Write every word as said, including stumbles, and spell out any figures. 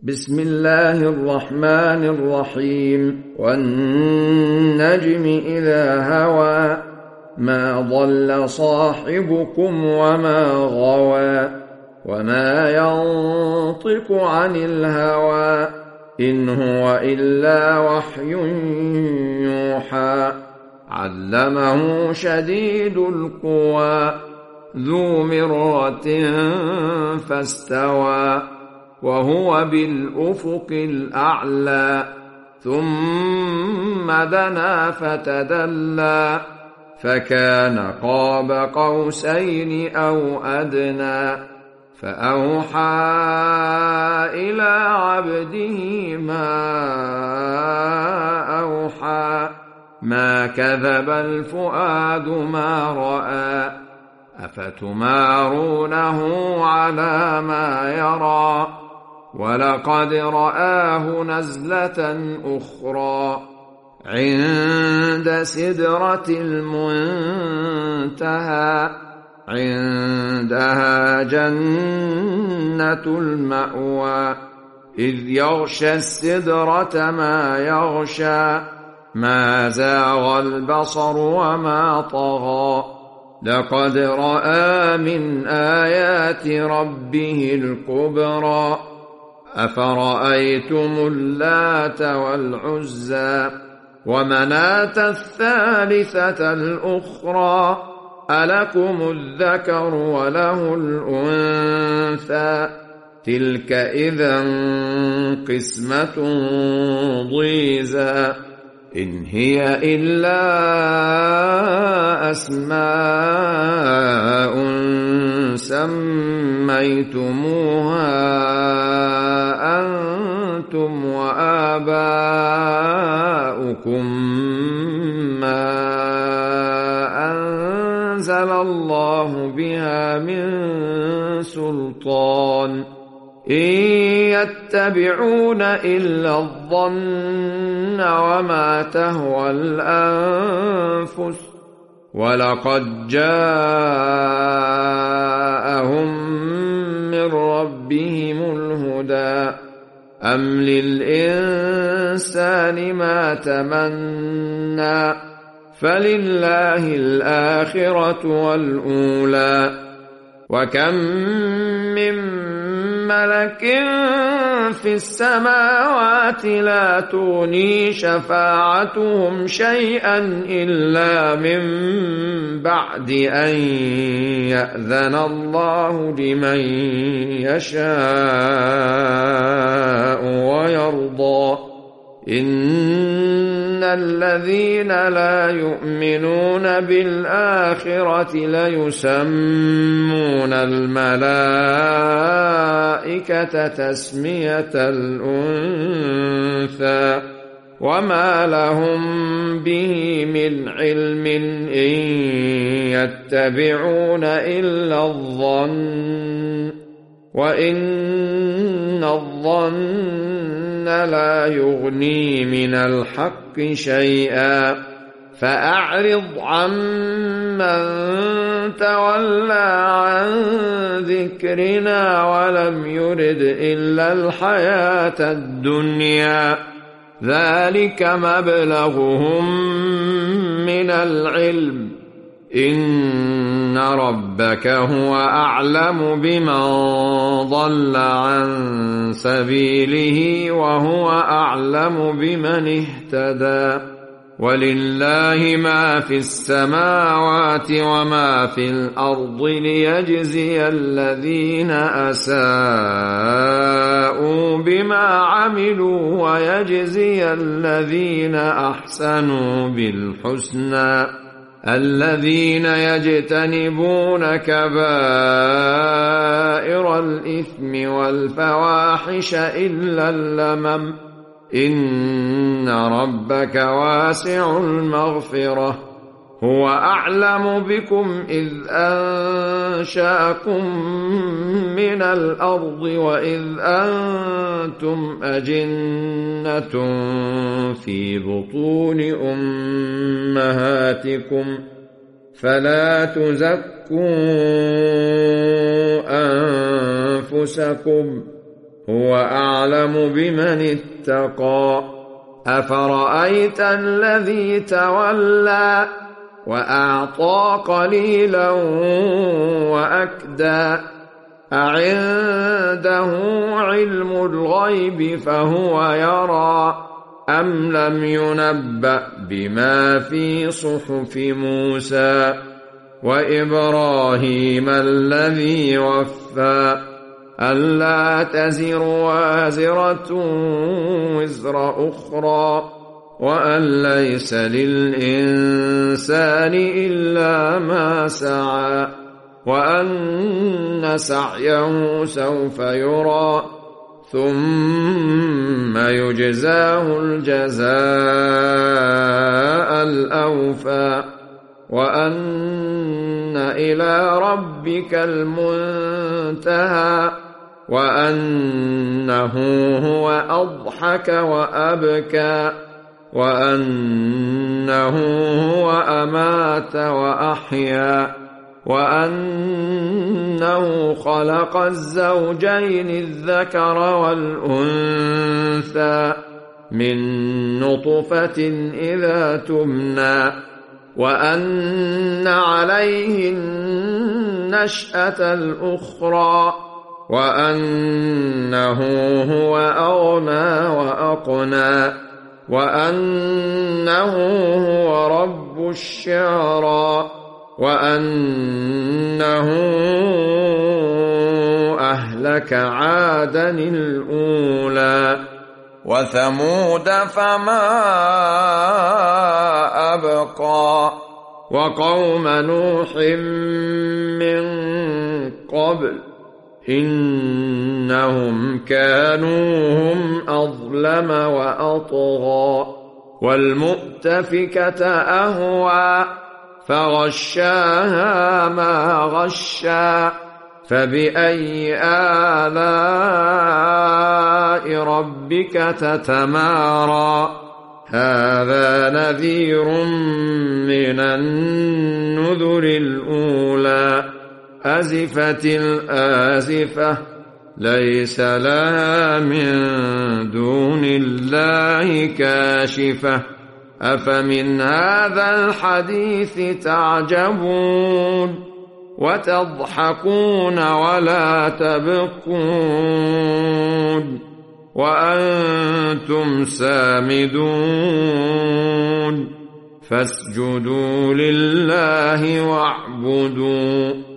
بسم الله الرحمن الرحيم والنجم إذا هوى ما ضل صاحبكم وما غوى وما ينطق عن الهوى إن هو إلا وحي يوحى علمه شديد القوى ذو مرة فاستوى وهو بالأفق الأعلى ثم دنا فتدلى فكان قاب قوسين أو أدنى فأوحى إلى عبده ما أوحى ما كذب الفؤاد ما رأى أفتمارونه على ما يرى ولقد رآه نزلة أخرى عند سدرة المنتهى عندها جنة المأوى إذ يغشى السدرة ما يغشى ما زاغ البصر وما طغى لقد رأى من آيات ربه الكبرى أفرأيتم اللات والعزى ومناة الثالثة الأخرى ألكم الذكر وله الأنثى تلك إذا قسمة ضيزى إن هي إلا أسماء سميتموها أنتم وآباؤكم ما أنزل الله بها من سلطان إن يتبعون إلا الظن وما تهوى الأنفس ولقد جاءهم من ربهم الهدى أم للإنسان ما تمنى فلله الآخرة والأولى وكم من ملك في السماوات لا تغني شفاعتهم شيئا إلا من بعد أن يأذن الله لمن يشاء ويرضى إن الذين لا يؤمنون بالآخرة ليسمون الملائكة تسمية الأنثى وما لهم به من علم إن يتبعون إلا الظن وإن الظن لا يغني من الحق شيئا فأعرض عمن تولى عن ذكرنا ولم يرد إلا الحياة الدنيا ذلك مبلغهم من العلم إن ربك هو أعلم بمن ضل عن سبيله وهو أعلم بمن اهتدى ولله ما في السماوات وما في الأرض ليجزي الذين أساءوا بما عملوا ويجزي الذين أحسنوا بالحسنى الذين يجتنبون كبائر الإثم والفواحش إلا اللمم إن ربك واسع المغفرة هو أعلم بكم إذ أنشأكم من الأرض وإذ أنتم أجنة في بطون أمهاتكم فلا تزكوا أنفسكم هو أعلم بمن اتقى أفرأيت الذي تولى وأعطى قليلا وأكدى أعنده علم الغيب فهو يرى أم لم ينبأ بما في صحف موسى وإبراهيم الذي وفى ألا تزر وازرة وزر أخرى وأن ليس للإنسان إلا ما سعى وأن سعيه سوف يرى ثم يجزاه الجزاء الأوفى وأن إلى ربك المنتهى وأنه هو أضحك وأبكى وأنه هو أمات وأحيا وأنه خلق الزوجين الذكر والأنثى من نطفة إذا تمنى وأن عليه النشأة الأخرى وأنه هو أغنى وأقنى وأنه هو رب الشعرى وأنه أهلك عادا الأولى وثمود فما أبقى وقوم نوح من قبل إنهم كانوا هم أظلم وأطغى والمؤتفكة أهوى فغشاها ما غشا فبأي آلاء ربك تتمارى هذا نذير من النذر الأولى أزفت الآزفة ليس لها من دون الله كاشفة أفمن هذا الحديث تعجبون وتضحكون ولا تبكون وأنتم سامدون فاسجدوا لله واعبدوا